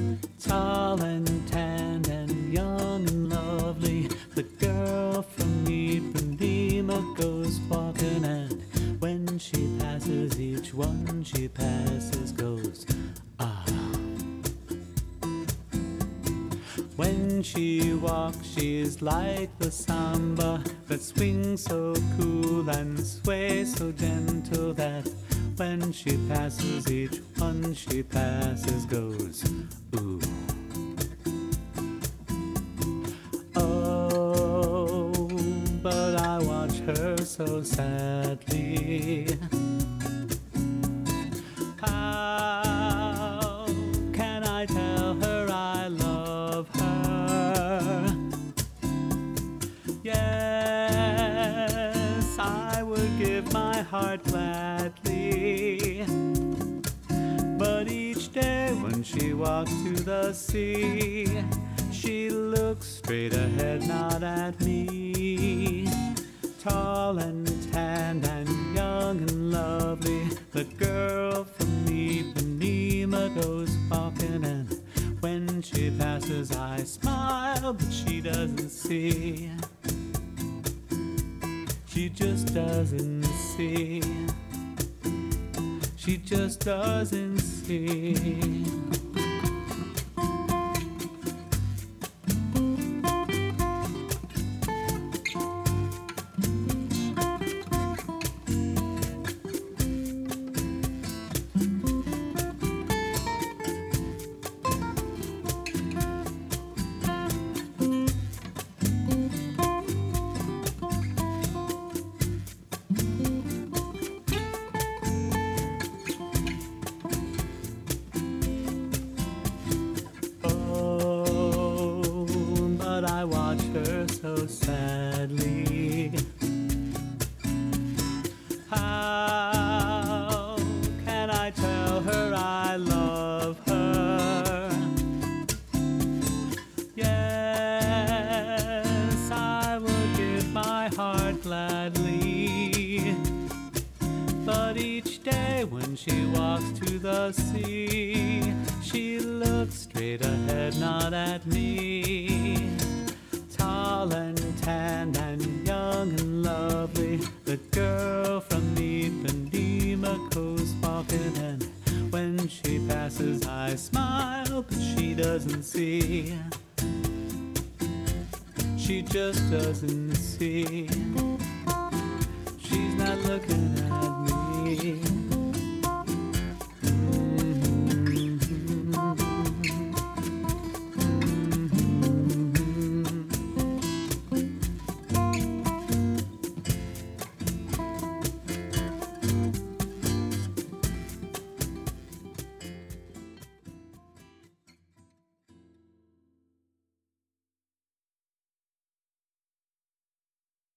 Tall and tan and young and lovely, the girl from Ipanema goes walking, and when she passes, each one she passes goes, ah. When she walks, she's like the samba that swings so cool and sways so gentle that when she passes, each one she passes goes, ooh. Oh, but I watch her so sadly. How can I tell her I love her? Yes, I would give my heart gladly, but each day when she walks to the sea, she looks straight ahead, not at me. Tall and tan and young and lovely, the girl from Ipanema goes walking, and when she passes I smile, but she doesn't see. She just doesn't see. She just doesn't see. I watch her so sadly. How can I tell her I love her? Yes, I will give my heart gladly, but each day when she walks to the sea, she looks straight ahead, not at me. Tall and tan and young and lovely, the girl from Ipanema goes walking, and when she passes I smile, but she doesn't see. She just doesn't see.